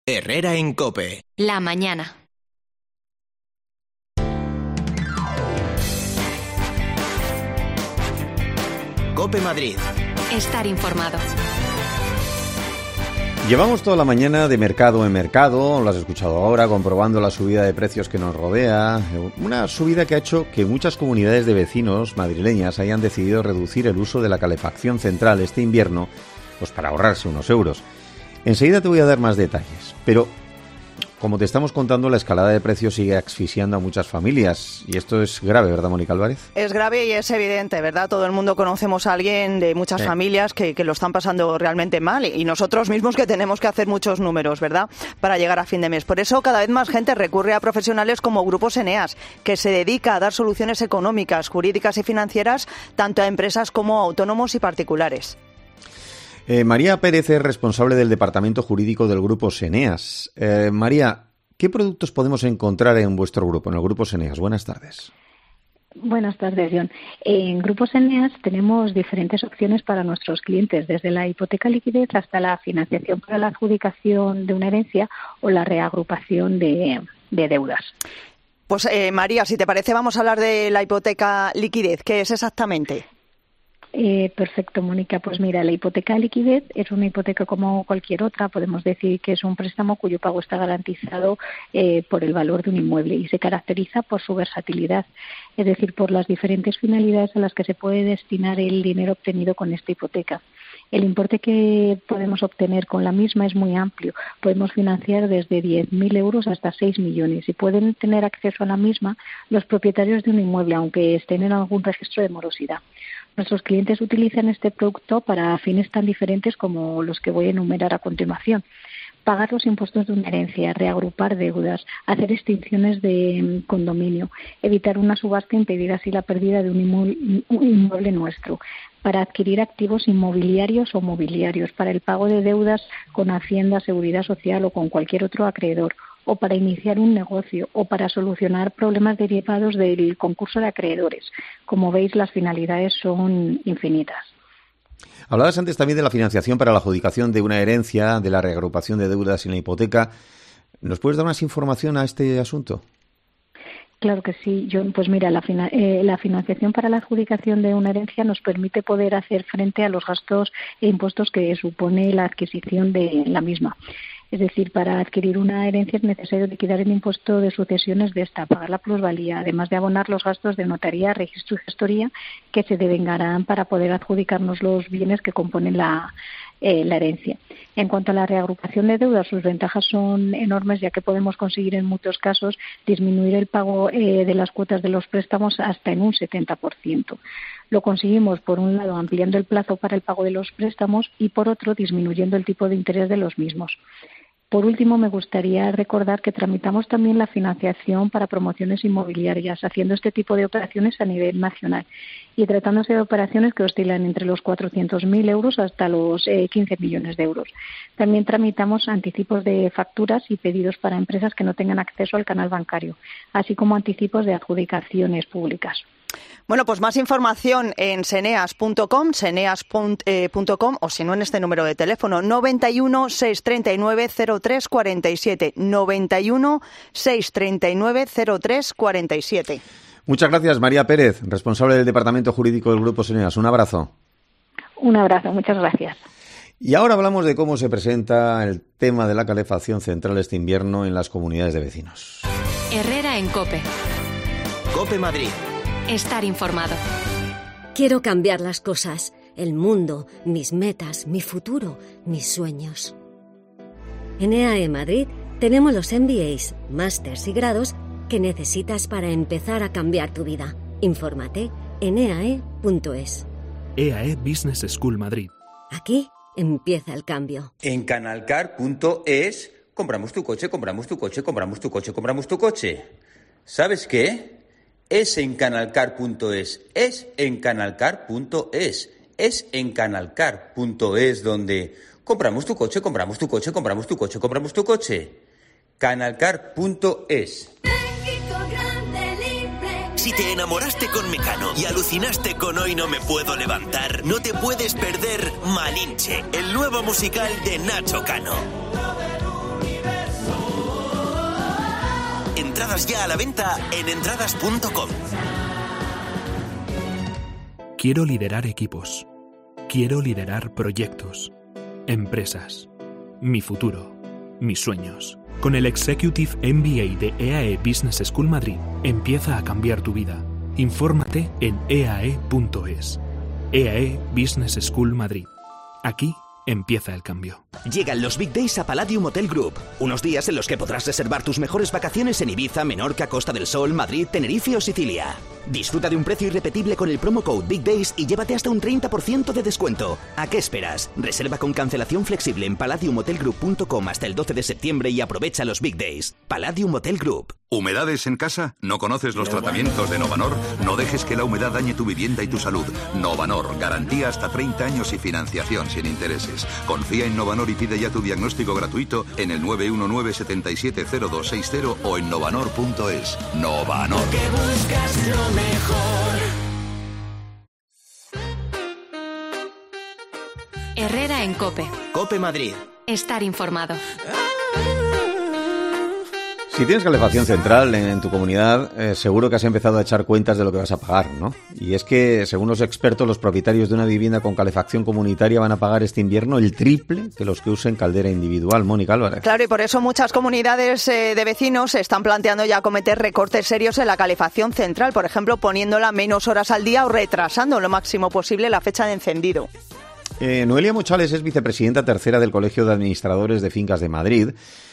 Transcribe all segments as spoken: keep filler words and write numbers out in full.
Herrera en COPE. La mañana. COPE Madrid. Estar informado. Llevamos toda la mañana de mercado en mercado, lo has escuchado ahora, comprobando la subida de precios que nos rodea. Una subida que ha hecho que muchas comunidades de vecinos madrileñas hayan decidido reducir el uso de la calefacción central este invierno, pues para ahorrarse unos euros. Enseguida te voy a dar más detalles, pero como te estamos contando, la escalada de precios sigue asfixiando a muchas familias y esto es grave, ¿verdad, Mónica Álvarez? Es grave y es evidente, ¿verdad? Todo el mundo conocemos a alguien de muchas sí. familias que, que lo están pasando realmente mal y nosotros mismos que tenemos que hacer muchos números, ¿verdad?, para llegar a fin de mes. Por eso cada vez más gente recurre a profesionales como Grupos Eneas, que se dedica a dar soluciones económicas, jurídicas y financieras tanto a empresas como a autónomos y particulares. Eh, María Pérez es responsable del departamento jurídico del Grupo Eneas. Eh, María, ¿qué productos podemos encontrar en vuestro grupo, en el Grupo Eneas? Buenas tardes. Buenas tardes, John. En Grupos Eneas tenemos diferentes opciones para nuestros clientes, desde la hipoteca liquidez hasta la financiación para la adjudicación de una herencia o la reagrupación de, de deudas. Pues eh, María, si te parece, vamos a hablar de la hipoteca liquidez. ¿Qué es exactamente? Eh, perfecto, Mónica. Pues mira, la hipoteca de liquidez es una hipoteca como cualquier otra. Podemos decir que es un préstamo cuyo pago está garantizado eh, por el valor de un inmueble y se caracteriza por su versatilidad, es decir, por las diferentes finalidades a las que se puede destinar el dinero obtenido con esta hipoteca. El importe que podemos obtener con la misma es muy amplio. Podemos financiar desde diez mil euros hasta seis millones y pueden tener acceso a la misma los propietarios de un inmueble, aunque estén en algún registro de morosidad. Nuestros clientes utilizan este producto para fines tan diferentes como los que voy a enumerar a continuación. Pagar los impuestos de una herencia, reagrupar deudas, hacer extinciones de condominio, evitar una subasta e impedir así la pérdida de un inmueble, un inmueble nuestro, para adquirir activos inmobiliarios o mobiliarios, para el pago de deudas con Hacienda, Seguridad Social o con cualquier otro acreedor, o para iniciar un negocio, o para solucionar problemas derivados del concurso de acreedores. Como veis, las finalidades son infinitas. Hablabas antes también de la financiación para la adjudicación de una herencia, de la reagrupación de deudas en la hipoteca. ¿Nos puedes dar más información a este asunto? Claro que sí, John. Pues mira, la, fina, eh, la financiación para la adjudicación de una herencia nos permite poder hacer frente a los gastos e impuestos que supone la adquisición de la misma. Es decir, para adquirir una herencia es necesario liquidar el impuesto de sucesiones de esta, pagar la plusvalía, además de abonar los gastos de notaría, registro y gestoría que se devengarán para poder adjudicarnos los bienes que componen la, eh, la herencia. En cuanto a la reagrupación de deudas, sus ventajas son enormes, ya que podemos conseguir en muchos casos disminuir el pago eh, de las cuotas de los préstamos hasta en un setenta por ciento. Lo conseguimos, por un lado, ampliando el plazo para el pago de los préstamos y, por otro, disminuyendo el tipo de interés de los mismos. Por último, me gustaría recordar que tramitamos también la financiación para promociones inmobiliarias, haciendo este tipo de operaciones a nivel nacional y tratándose de operaciones que oscilan entre los cuatrocientos mil euros hasta los eh, quince millones de euros. También tramitamos anticipos de facturas y pedidos para empresas que no tengan acceso al canal bancario, así como anticipos de adjudicaciones públicas. Bueno, pues más información en seneas punto com, seneas punto com o si no en este número de teléfono noventa y uno, seiscientos treinta y nueve, cero tres cuarenta y siete, noventa y uno, seiscientos treinta y nueve, cero tres cuarenta y siete. Muchas gracias, María Pérez, responsable del Departamento Jurídico del Grupo Eneas. Un abrazo. Un abrazo, muchas gracias. Y ahora hablamos de cómo se presenta el tema de la calefacción central este invierno en las comunidades de vecinos. Herrera en COPE. COPE Madrid. Estar informado. Quiero cambiar las cosas, el mundo, mis metas, mi futuro, mis sueños. En E A E Madrid tenemos los M B As, másters y grados que necesitas para empezar a cambiar tu vida. Infórmate en e a e punto es. E A E Business School Madrid. Aquí empieza el cambio. En canalcar punto es compramos tu coche, compramos tu coche, compramos tu coche, compramos tu coche. ¿Sabes qué? Es en canalcar punto es, es en canalcar punto es, es en canalcar punto es donde compramos tu coche, compramos tu coche, compramos tu coche, compramos tu coche. canalcar punto es. Si te enamoraste con Mecano y alucinaste con Hoy no me puedo levantar, no te puedes perder Malinche, el nuevo musical de Nacho Cano. Entradas ya a la venta en entradas punto com. Quiero liderar equipos. Quiero liderar proyectos, empresas, mi futuro, mis sueños. Con el Executive M B A de E A E Business School Madrid, empieza a cambiar tu vida. Infórmate en e a e punto es. E A E Business School Madrid. Aquí empieza el cambio. Llegan los Big Days a Palladium Hotel Group. Unos días en los que podrás reservar tus mejores vacaciones en Ibiza, Menorca, Costa del Sol, Madrid, Tenerife o Sicilia. Disfruta de un precio irrepetible con el promo code Big Days y llévate hasta un treinta por ciento de descuento. ¿A qué esperas? Reserva con cancelación flexible en palladium hotel group punto com hasta el doce de septiembre y aprovecha los Big Days. Palladium Hotel Group. ¿Humedades en casa? ¿No conoces los tratamientos de Novanor? No dejes que la humedad dañe tu vivienda y tu salud. Novanor, garantía hasta treinta años y financiación sin intereses. Confía en Novanor y pide ya tu diagnóstico gratuito en el nueve uno nueve, siete siete cero dos seis cero o en novanor punto es. Novanor. Que buscas lo mejor. Herrera en COPE. COPE Madrid. Estar informado. Si tienes calefacción central en tu comunidad, eh, seguro que has empezado a echar cuentas de lo que vas a pagar, ¿no? Y es que, según los expertos, los propietarios de una vivienda con calefacción comunitaria van a pagar este invierno el triple que los que usen caldera individual. Mónica Álvarez. Claro, y por eso muchas comunidades eh, de vecinos se están planteando ya cometer recortes serios en la calefacción central, por ejemplo, poniéndola menos horas al día o retrasando lo máximo posible la fecha de encendido. Eh, Noelia Mochales es vicepresidenta tercera del Colegio de Administradores de Fincas de Madrid.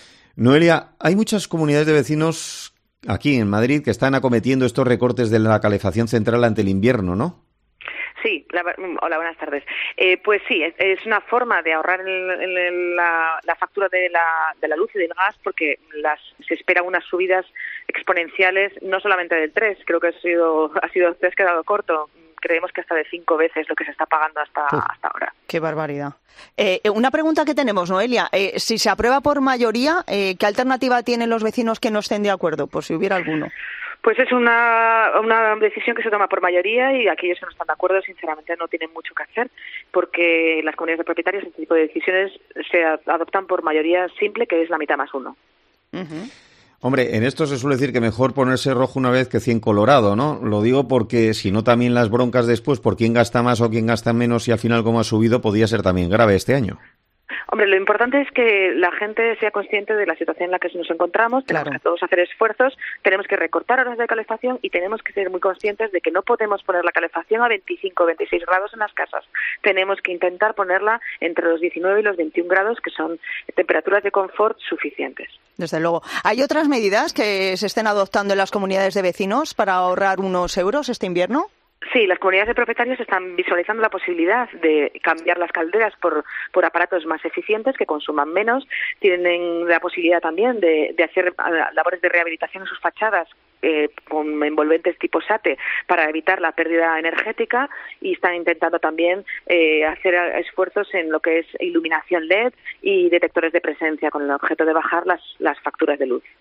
Noelia, hay muchas comunidades de vecinos aquí en Madrid que están acometiendo estos recortes de la calefacción central ante el invierno, ¿no? Sí, la, hola, buenas tardes. Eh, pues sí, es, es una forma de ahorrar el, el, el, la, la factura de la, de la luz y del gas, porque las, se esperan unas subidas exponenciales, no solamente del tres, creo que ha sido, ha sido, te has quedado corto. Creemos que hasta de cinco veces lo que se está pagando hasta, Uf, hasta ahora. Qué barbaridad. Eh, una pregunta que tenemos, Noelia. Eh, si se aprueba por mayoría, eh, ¿qué alternativa tienen los vecinos que no estén de acuerdo? Por si hubiera alguno. Pues es una, una decisión que se toma por mayoría y aquellos que no están de acuerdo, sinceramente, no tienen mucho que hacer, porque las comunidades de propietarios, este tipo de decisiones se adoptan por mayoría simple, que es la mitad más uno. Uh-huh. Hombre, en esto se suele decir que mejor ponerse rojo una vez que cien colorado, ¿no? Lo digo porque si no también las broncas después por quién gasta más o quién gasta menos y al final cómo ha subido podría ser también grave este año. Hombre, lo importante es que la gente sea consciente de la situación en la que nos encontramos, tenemos claro. que todos hacer esfuerzos, tenemos que recortar horas de calefacción y tenemos que ser muy conscientes de que no podemos poner la calefacción a veinticinco o veintiséis grados en las casas. Tenemos que intentar ponerla entre los diecinueve y los veintiún grados, que son temperaturas de confort suficientes. Desde luego. ¿Hay otras medidas que se estén adoptando en las comunidades de vecinos para ahorrar unos euros este invierno? Sí, las comunidades de propietarios están visualizando la posibilidad de cambiar las calderas por, por aparatos más eficientes que consuman menos. Tienen la posibilidad también de, de hacer labores de rehabilitación en sus fachadas eh, con envolventes tipo SATE para evitar la pérdida energética y están intentando también eh, hacer esfuerzos en lo que es iluminación L E D y detectores de presencia con el objeto de bajar las, las facturas de luz.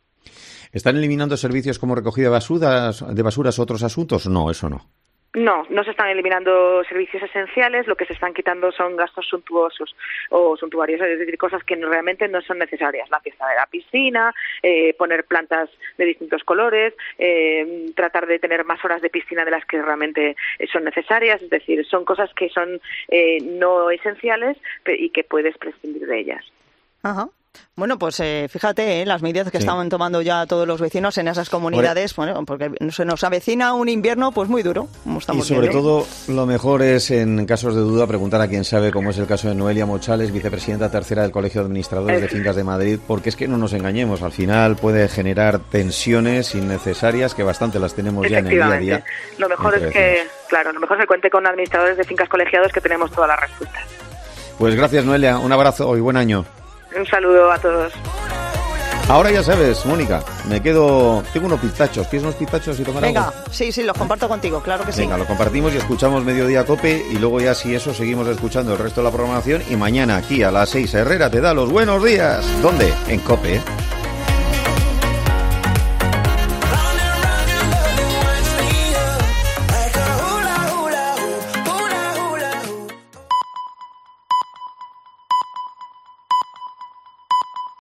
¿Están eliminando servicios como recogida de basuras, de basuras o otros asuntos? No, eso no. No, no se están eliminando servicios esenciales, lo que se están quitando son gastos suntuosos o suntuarios, es decir, cosas que realmente no son necesarias. La fiesta de la piscina, eh, poner plantas de distintos colores, eh, tratar de tener más horas de piscina de las que realmente son necesarias, es decir, son cosas que son eh, no esenciales y que puedes prescindir de ellas. Ajá. Bueno, pues eh, fíjate, eh, las medidas que sí. estaban tomando ya todos los vecinos en esas comunidades, bueno, porque se nos avecina un invierno pues muy duro, como estamos viendo. Y sobre viendo. todo, lo mejor es, en casos de duda, preguntar a quien sabe, como es el caso de Noelia Mochales, vicepresidenta tercera del Colegio de Administradores de Fincas de Madrid, porque es que no nos engañemos, al final puede generar tensiones innecesarias, que bastante las tenemos ya en el día a día. Lo mejor es que, claro, lo mejor es que cuente con administradores de fincas colegiados que tenemos todas las respuestas. Pues gracias, Noelia, un abrazo y buen año. Un saludo a todos. Ahora ya sabes, Mónica, me quedo... Tengo unos pistachos. ¿Quieres unos pistachos y tomar Venga, algo? sí, sí, los comparto contigo, claro que sí. Venga, lo compartimos y escuchamos Mediodía COPE y luego ya si eso seguimos escuchando el resto de la programación y mañana aquí a las seis Herrera te da los buenos días. ¿Dónde? En COPE.